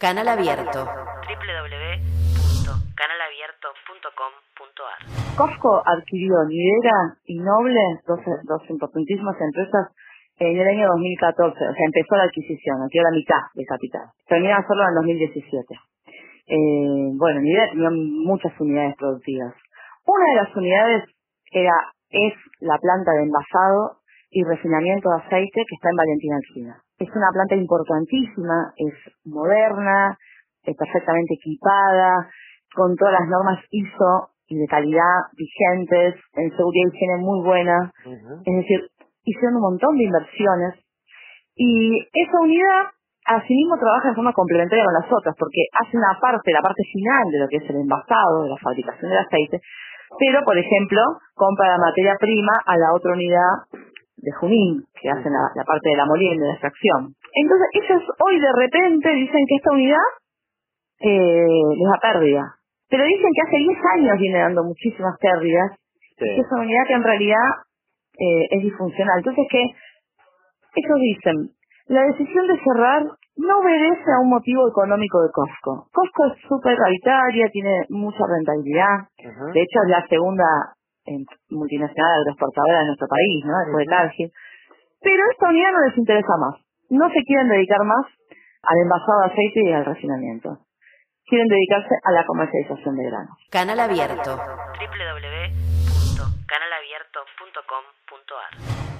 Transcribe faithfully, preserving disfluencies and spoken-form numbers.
Canal Abierto. doble u doble u doble u punto canal abierto punto com punto a r. Costco adquirió Nidera y Noble, dos, dos importantísimas empresas, en el año dos mil catorce. O sea, empezó la adquisición, adquirió la mitad de capital. Termina solo en el dos mil diecisiete. Eh, bueno, Nidera tenía muchas unidades productivas. Una de las unidades era es la planta de envasado y refinamiento de aceite que está en Valentín Alsina. Es una planta importantísima, es moderna, es perfectamente equipada, con todas las normas I S O y de calidad vigentes, en seguridad y higiene muy buena. Uh-huh. Es decir, hicieron un montón de inversiones y esa unidad asimismo trabaja de forma complementaria con las otras, porque hace una parte, la parte final de lo que es el envasado, de la fabricación del aceite, pero, por ejemplo, compra la materia prima a la otra unidad de Junín, que hacen la, la parte de la molienda, de la extracción. Entonces, ellos hoy de repente dicen que esta unidad eh, les da pérdida. Pero dicen que hace diez años viene dando muchísimas pérdidas, sí. Y que es una unidad que en realidad eh, es disfuncional. Entonces, que ellos dicen, la decisión de cerrar no obedece a un motivo económico de Costco. Costco es súper rentabilitaria, tiene mucha rentabilidad. Uh-huh. De hecho, es la segunda en multinacional agroexportadora de nuestro país, ¿no? Después de Cargill. Pero esta unidad no les interesa más. No se quieren dedicar más al envasado de aceite y al refinamiento. Quieren dedicarse a la comercialización de granos. Canal Abierto. doble u doble u doble u punto canal abierto punto com punto a r